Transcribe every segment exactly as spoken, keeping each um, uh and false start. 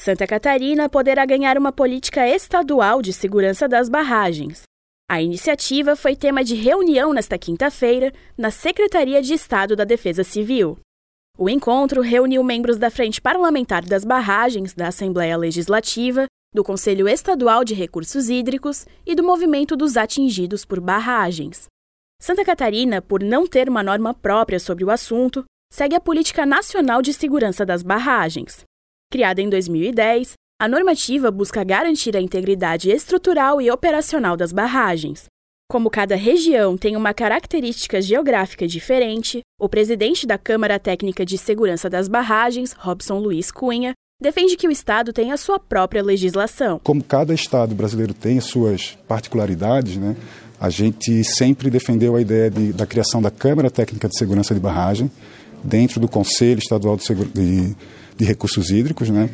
Santa Catarina poderá ganhar uma política estadual de segurança das barragens. A iniciativa foi tema de reunião nesta quinta-feira na Secretaria de Estado da Defesa Civil. O encontro reuniu membros da Frente Parlamentar das Barragens, da Assembleia Legislativa, do Conselho Estadual de Recursos Hídricos e do Movimento dos Atingidos por Barragens. Santa Catarina, por não ter uma norma própria sobre o assunto, segue a Política Nacional de Segurança das Barragens. Criada em dois mil e dez, a normativa busca garantir a integridade estrutural e operacional das barragens. Como cada região tem uma característica geográfica diferente, o presidente da Câmara Técnica de Segurança das Barragens, Robson Luiz Cunha, defende que o Estado tenha a sua própria legislação. Como cada Estado brasileiro tem as suas particularidades, né, a gente sempre defendeu a ideia de, da criação da Câmara Técnica de Segurança de Barragem, dentro do Conselho Estadual de, Segura, de, de Recursos Hídricos, né,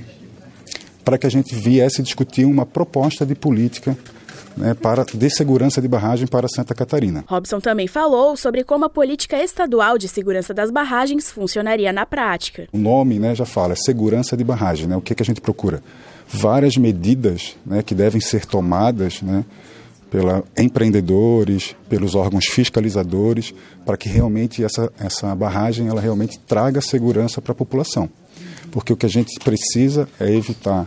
para que a gente viesse discutir uma proposta de política, né, para, de segurança de barragem para Santa Catarina. Robson também falou sobre como a política estadual de segurança das barragens funcionaria na prática. O nome, né, já fala, é segurança de barragem. Né, o que, que a gente procura? Várias medidas, né, que devem ser tomadas, né, pelos empreendedores, pelos órgãos fiscalizadores, para que realmente essa, essa barragem ela realmente traga segurança para a população. Porque o que a gente precisa é evitar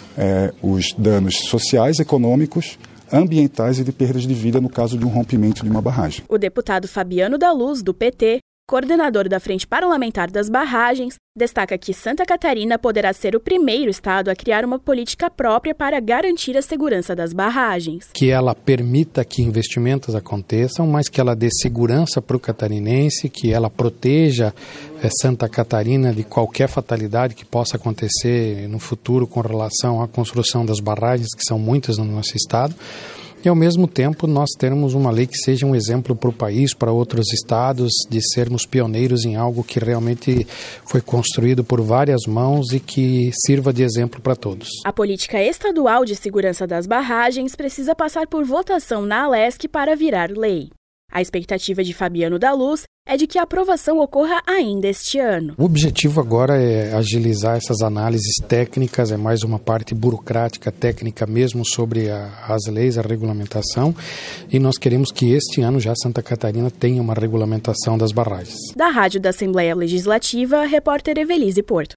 é, os danos sociais, econômicos, ambientais e de perdas de vida no caso de um rompimento de uma barragem. O deputado Fabiano da Luz, do P T, coordenador da Frente Parlamentar das Barragens, destaca que Santa Catarina poderá ser o primeiro estado a criar uma política própria para garantir a segurança das barragens. Que ela permita que investimentos aconteçam, mas que ela dê segurança para o catarinense, que ela proteja é, Santa Catarina de qualquer fatalidade que possa acontecer no futuro com relação à construção das barragens, que são muitas no nosso estado. E, ao mesmo tempo, nós termos uma lei que seja um exemplo para o país, para outros estados, de sermos pioneiros em algo que realmente foi construído por várias mãos e que sirva de exemplo para todos. A política estadual de segurança das barragens precisa passar por votação na Alesc para virar lei. A expectativa de Fabiano da Luz é de que a aprovação ocorra ainda este ano. O objetivo agora é agilizar essas análises técnicas, é mais uma parte burocrática, técnica mesmo sobre a, as leis, a regulamentação, e nós queremos que este ano já Santa Catarina tenha uma regulamentação das barragens. Da Rádio da Assembleia Legislativa, a repórter Evelise Porto.